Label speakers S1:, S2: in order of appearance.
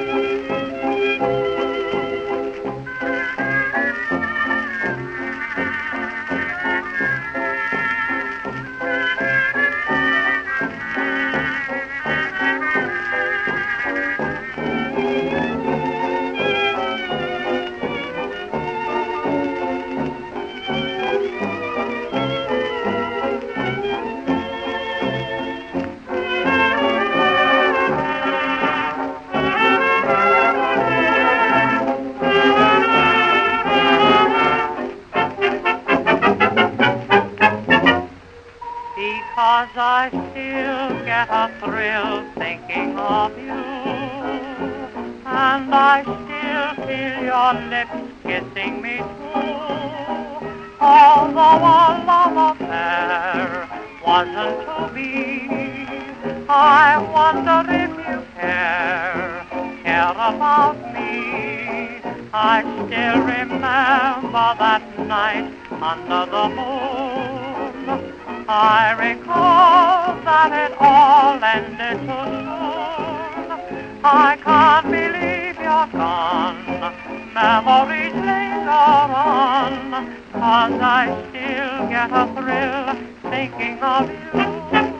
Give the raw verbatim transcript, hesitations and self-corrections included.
S1: Because I still get a thrill thinking of you, and I still feel your lips kissing me too. Although our love affair wasn't to be, I wonder if you care, care about me. I still remember that night under the moon. I recall that it all ended too soon. I can't believe you're gone. Memories linger on, 'cause I still get a thrill thinking of you.